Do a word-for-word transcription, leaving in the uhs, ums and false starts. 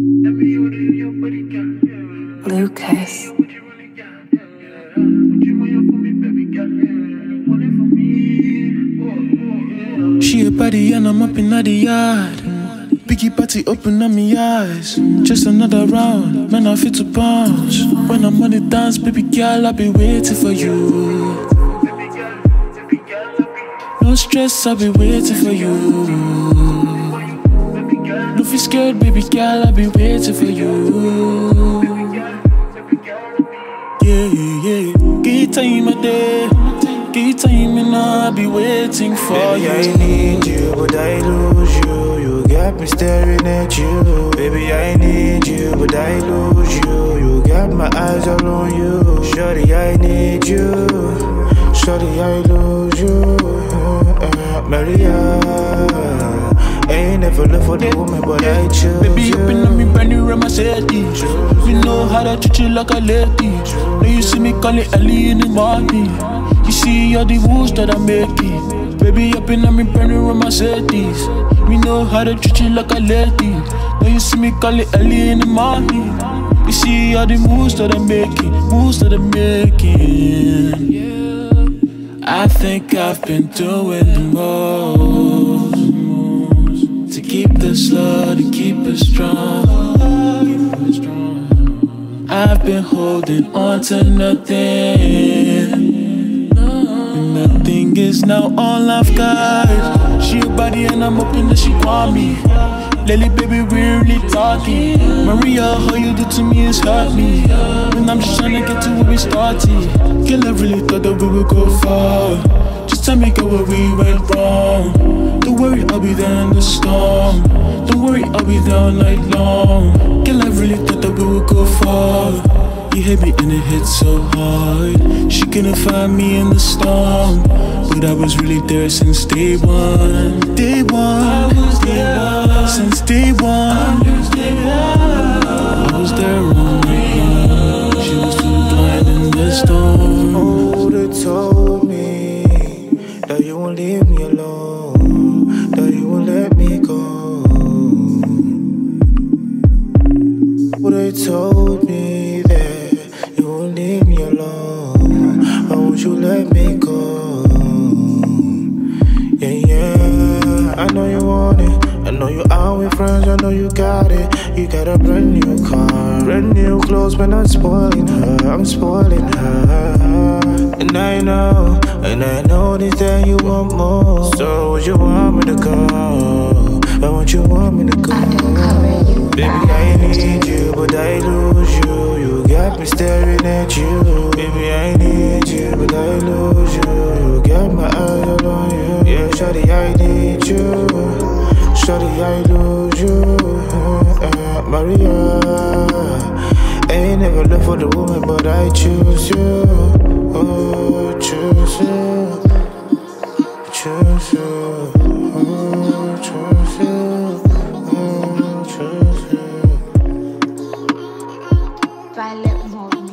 Lucas. She a baddie and I'm up in the yard. Biggie party open up my eyes. Just another round, man I fit to bounce. When I'm on the dance, baby girl, I'll be waiting for you. No stress, I'll be waiting for you. Don't feel scared, baby girl, I'll be waiting for you. Yeah, yeah, yeah. Get time a day. Get time and I'll be waiting for Baby, you. I need you, but I lose you. You got me staring at you. Baby, I need you, but I lose you. You got my eyes all on you. Shorty, I need you. Shorty, I lose you. Uh, Maria, I ain't never left for the woman, but I choose Baby, you. open up me brand new Mercedes. You know how to treat you like a lady. Now you see me call it early in the morning. You see all the moves that I'm making. Baby, open up me brand new Mercedes. You know how to treat you like a lady. Now you see me call it early in the morning. You see all the moves that I'm making, moves that I'm making. I think I've been doing the most to keep this love, to keep it strong. I've been holding on to nothing. Nothing is now all I've got. She a body and I'm hoping that she want me. Lately, baby, we really talking. Maria, how you do to me is hurt me. And I'm just trying to get to where we started. Girl, I really thought that we would go far. Just tell me, girl, where we went wrong. Don't worry, I'll be there in the storm. Don't worry, I'll be there all night long. Girl, I really thought that we would go far. You hit me and it hit so hard. She couldn't find me in the storm, but I was really there since day one. Day one, I was day one. Since day one, I was there all night long. She was too blind in the storm. Oh, they told me that you won't leave me alone, that you won't let me go. Oh, they told me that you won't leave me alone. Why won't you let me go? Yeah, yeah, I know you want it. I know you out with friends, I know you got it. You got a brand new car, brand new clothes, but I'm spoiling her, I'm spoiling her. And I know, and I know this that you want more. So would you want me to go? Why won't you want me to go? Baby, I need you, but I lose you. You got me staring at you. Baby, I need you, but I lose you. You got my eyes all on you. Yeah, shawty, I need you. Shawty, I lose you. Uh, Maria, I ain't never left for the woman, but I choose you. Oh, choose you. Choose you. Oh, choose you. Oh, choose you. Violet Mode.